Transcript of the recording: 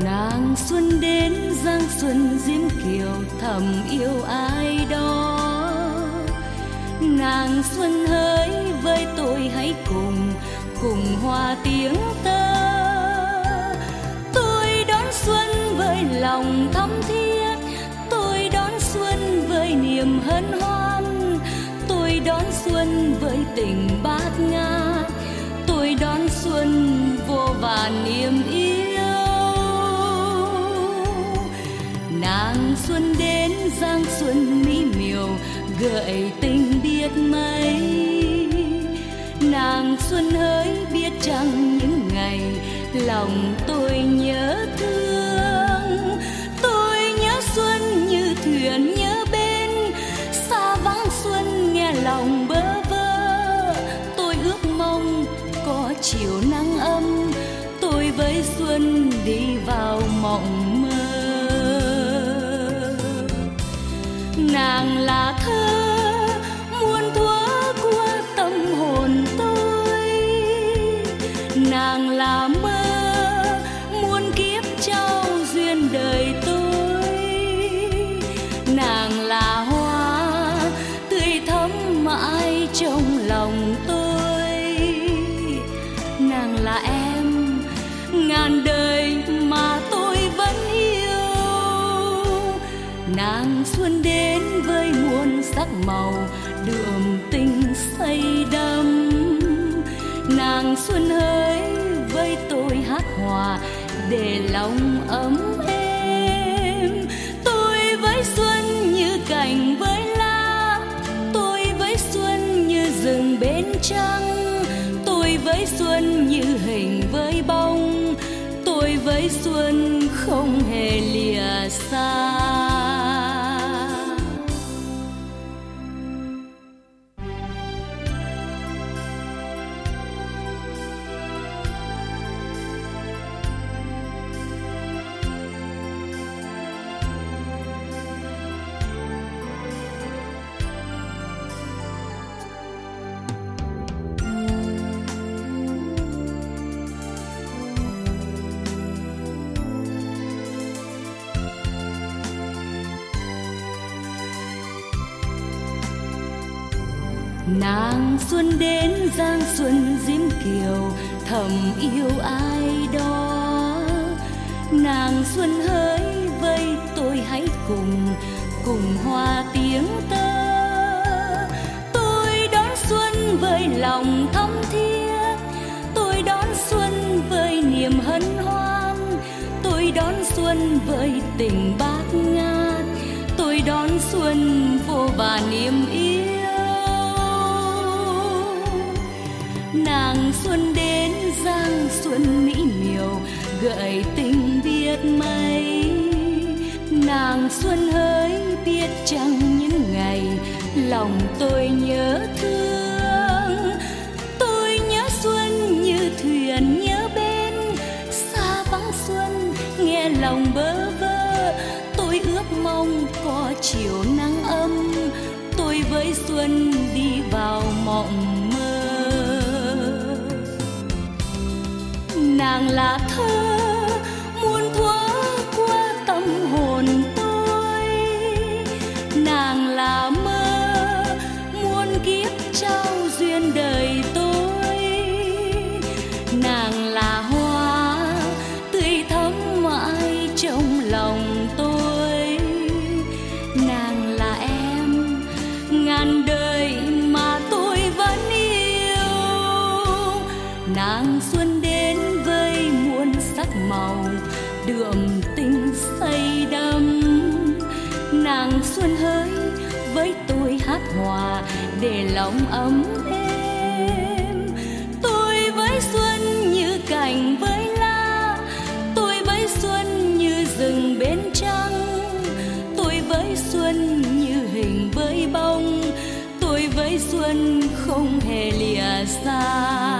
Nàng xuân đến giang xuân diễm kiều thầm yêu ai đó. Nàng xuân hỡi với tôi hãy cùng hòa tiếng tơ. Tôi đón xuân với lòng thắm thiết, tôi đón xuân với niềm hân hoan, tôi đón xuân với tình bát ngát, tôi đón xuân vô vàn niềm yêu. Nàng xuân đến giang xuân mỹ miều gợi tình biết mấy. Nàng xuân hỡi biết chăng những ngày lòng tôi nhớ thương. Tôi nhớ xuân như thuyền nhớ bên, xa vắng xuân nghe lòng bơ vơ. Tôi ước mong có chiều nắng ấm, tôi với xuân đi vào mộng mơ. Nàng là thơ muôn thuở của tâm hồn tôi, nàng là mơ muôn kiếp trao duyên đời tôi. Nàng là hoa tươi thắm mãi trong lòng tôi, nàng là em ngàn đời mà tôi vẫn yêu. Nàng xuân đến với muôn sắc màu đượm tình say đắm. Nàng xuân hỡi với tôi hát hòa để lòng ấm êm. Tôi với xuân như cành với lá, tôi với xuân như rừng bên trăng, tôi với xuân như hình với bóng, tôi với xuân không hề lìa xa. Nàng xuân đến giang xuân diễm kiều thầm yêu ai đó. Nàng xuân hỡi với tôi hãy cùng hòa tiếng tơ. Tôi đón xuân với lòng thắm thiết, tôi đón xuân với niềm hân hoan, tôi đón xuân với tình bát ngát, tôi đón xuân vô vàn niềm yêu. Nàng xuân đến giang xuân mỹ miều gợi tình biết mấy. Nàng xuân hỡi biết chăng những ngày lòng tôi nhớ thương. Tôi nhớ xuân như thuyền nhớ bên, xa vắng xuân nghe lòng bơ vơ. Tôi ước mong có chiều nắng ấm, tôi với xuân đi vào mộng mơ. Nàng là thơ muôn thuở của tâm hồn tôi, nàng là mơ muôn kiếp trao duyên đời tôi. Nàng là hoa tươi thắm mãi trong lòng tôi, nàng là em ngàn đời mà tôi vẫn yêu. Nàng xuân đến với muôn sắc màu đượm tình say đắm. Nàng xuân hỡi với tôi hát hòa để lòng ấm êm. Tôi với xuân như cành với lá, tôi với xuân như rừng bên trăng, tôi với xuân như hình với bóng, tôi với xuân không hề lìa xa.